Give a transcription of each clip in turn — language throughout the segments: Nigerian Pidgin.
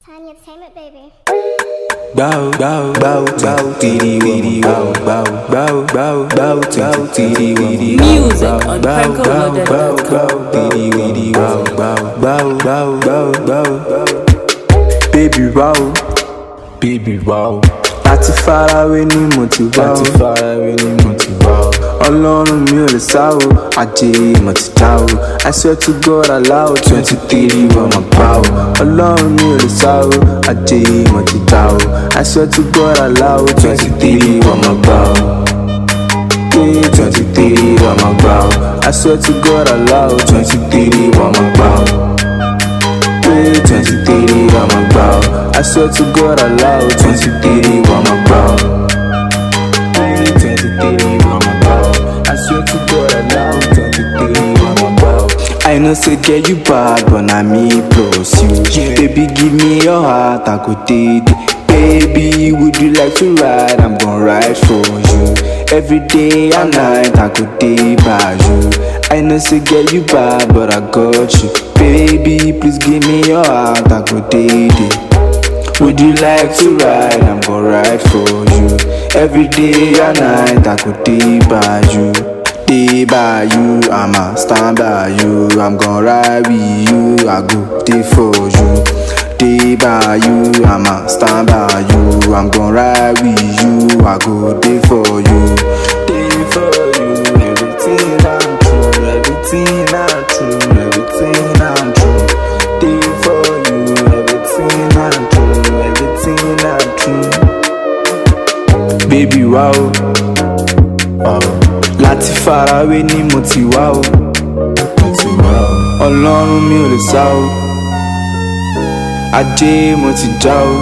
Tiny Entertainment, baby. Bow, bow, bow, bow, titty, weedy, bow, bow, bow, bow, bow, titty, weedy, music on PrankoLoaded.com. bow, titty, weedy, bow, bow, bow, bow, bow, bow. Baby, wow, baby, wow. Láti far away ní mo ti wá o, láti far away ní mo ti wá o. Ọlọ́run mi ò lè sá o, ajé mo ti já o. I swear to God allow 23 wọ́n máa gbá o. Ọlọ́run mi ò lè sá o, ajé mo ti já o. I swear to God allow 23 wọ́n máa gbá o. 23 wọ́n máa gbá o. I swear to God allow 23 wọ́n máa gbá o. 23 wọ́n máa gbá o. I swear to God allow 23 wọ́n máa gbá o. 23 wọ́n máa gbá o. I swear to God allow 23 wọ́n máa gbá o. I know say girl you bad but na me plus you. Baby give me your heart I go take it. Baby would you like to ride? I'm gon' ride for you. Every day and night I go dey by you. I know say girl you bad but I got you. Baby please give me your heart I go take it. Would you like to ride? I'm gon' ride for you. Every day and night I could day by you. Day by you, I'ma stand by you. I'm gon' ride with you, I go day for you. Day by you, I'ma stand by you. I'm gon' ride with you, I go day for you. Day for you, everything I'm true, everything I'm true, everything I'm true. Day for you, everything I'm true, everything I'm true. Baby wow, wow. Láti far away ní mo ti wá o, Ọlọ́run mi ò lè sá o, ajé mo ti já o.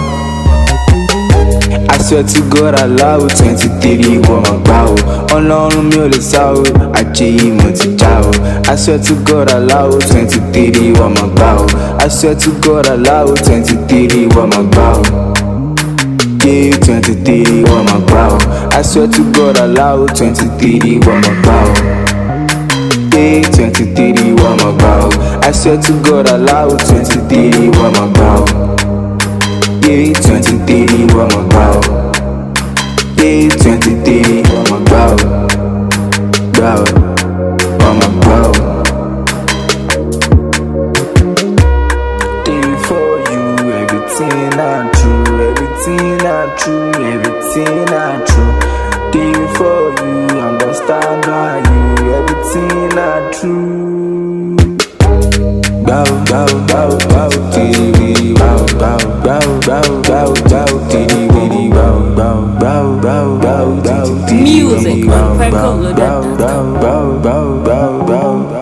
I swear to God allow 23 wọ́n máa gbá o. Ọlọ́run mi ò lè sá o, ajé mo ti já o. I swear to God allow 23 wọ́n máa gbá o. I swear to God allow 23 wọ́n máa gbá o. 23 wọ́n máa gbá o. I swear to God allow 23 wọ́n máa gbá o. 23 wọ́n máa gbá o. I swear to God allow 23 wọ́n máa gbá o. 23 wọ́n máa gbá o. 23 wọ́n máa gbá o. Gbá o, wọ́n máa gbá o. Day for you, everything I'm true, everything I'm true, everything I'm true. Day for you, I'm gonna stand by you, everything I'm true. Bow, bow, bow, bow, titty, weedy, bow, bow, bow, bow, bow, bow, titty, weedy, bow, bow, bow, bow, bow, bow, titty, Music weedy, on bow, bow, bow, PrankoLoaded.com. bow, bow, bow, bow, bow.